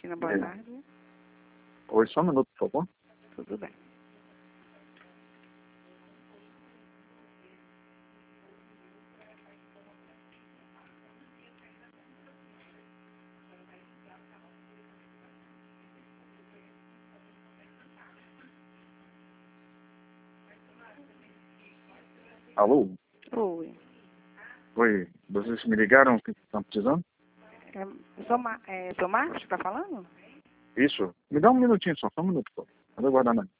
Cristina, boa tarde. Oi, só um minuto, por favor. Tudo bem. Alô? Oi. Oi, vocês me ligaram? O que estão precisando? Sou Marcos que está falando? Isso. Me dá um minutinho só um minuto, pô. Vou aguardar, né?